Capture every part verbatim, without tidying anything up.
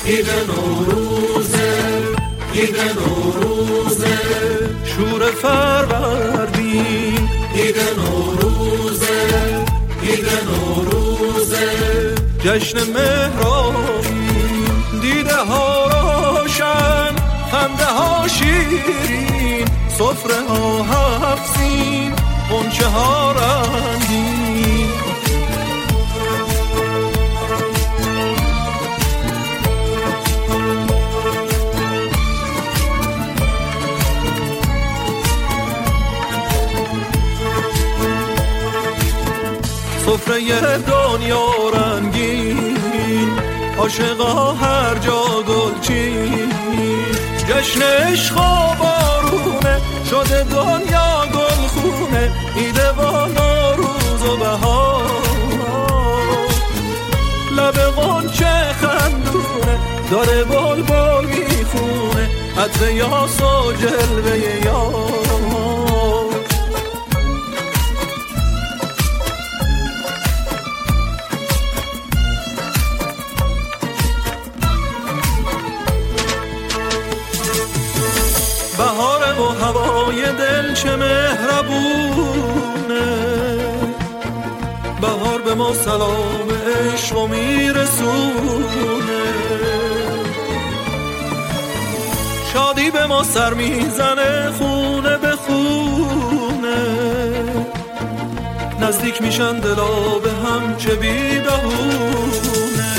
عید نوروزه، عید نوروزه، شور فروردین، عید نوروزه، عید نوروزه، جشن مهرابین، دیده ها روشن، خنده ها شیرین، سفره ها هفت سین، غنچه ها رنگین. سفره دنیا رنگین، عاشقا هر جا گلچین، جشن عشق و بارونه، شده دنیا گلخونه، عید و نوروز و بهار، لب غنچه خندونه، داره بلبل میخونه، عطر یاس و جلوه یار. بهاره و هوای دل چه مهربونه، بهار به ما سلام عشق و میرسونه، شادی به ما سر میزنه خونه به خونه، نزدیک میشن دلا به هم چه بی بهونه.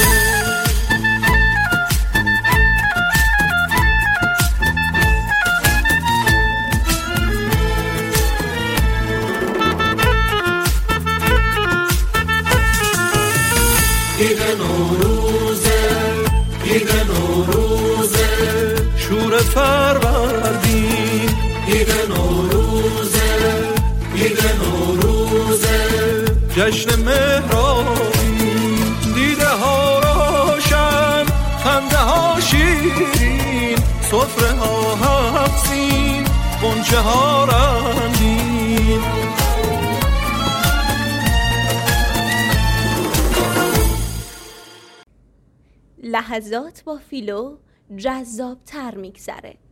عید نوروزه، عید نوروزه، شور فروردین، عید نوروزه، عید نوروزه، جشن مهرابین، دیده ها روشن، خنده ها شیرین، سفره ها هفت سین، غنچه ها رنگین. لحظات با فیلو جذاب تر میگذره.